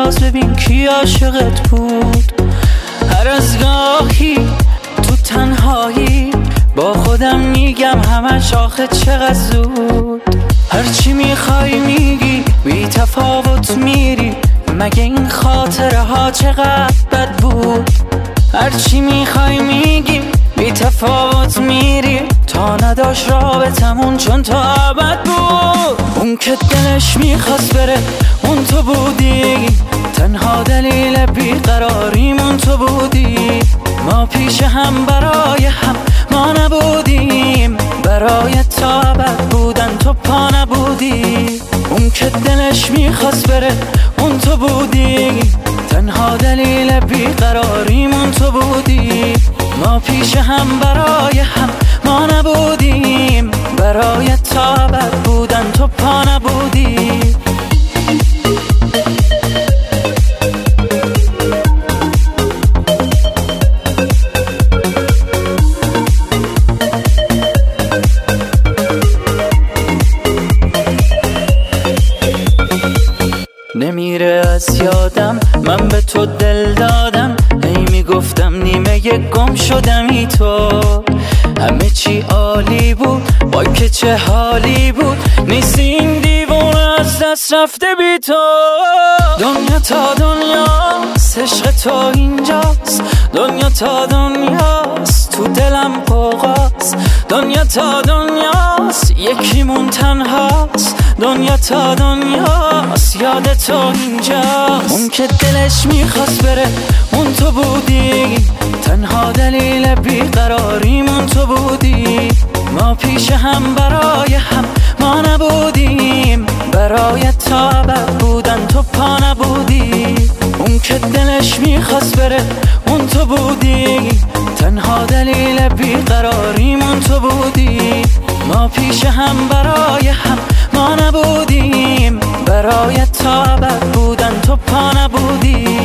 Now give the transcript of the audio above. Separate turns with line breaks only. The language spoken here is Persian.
باز ببین کی عاشقت بود. هر از گاهی تو تنهایی با خودم میگم همش آخه چقدر زود. هرچی میخوای میگی بی تفاوت میری، مگه این خاطره ها چقدر بد بود. هرچی میخوای میگی بی تفاوت میری، تا نداشت رابطمون چون تا ابد بود. اون که دلش میخواست بره اون تو بودی، تنها دلیل بیقراریمون تو بودی. ما پیش هم برای هم ما نبودیم، برای تا ابد بودن تو پا نبودی. اون که دلش میخواست بره اون تو بودی، تنها دلیل بیقراریمون تو بودی. ما پیش هم برای هم ما نبودیم، برای تا ابد بودن تو پا نبودی. نمیره از یادم من به تو دل دادم، هی میگفتم نیمه گم شدمی تو. همه چی عالی بود وای که چه حالی بود، نیستی این دیوونه از دست رفته بی تو. دنیا تا دنیاست عشق تو اینجاست، دنیا تا دنیاست تو دلم قوقاست. دنیا تا دنیاست یکیمون تنهاست، دنیا تا دنیاست یاد تو اینجاست. اون که دلش میخواست بره اون تو بودی، تنها دلیل بیقراریمون تو بودی. ما پیش هم برای هم ما نبودیم، برای تا ابد بودن تو پا نبودی. اون که دلش میخواست بره اون تو بودی، تنها دلیل بیقراریمون تو بودی. ما پیش هم برای هم ما نبودیم، برای تا ابد بودن تو پا نبودی.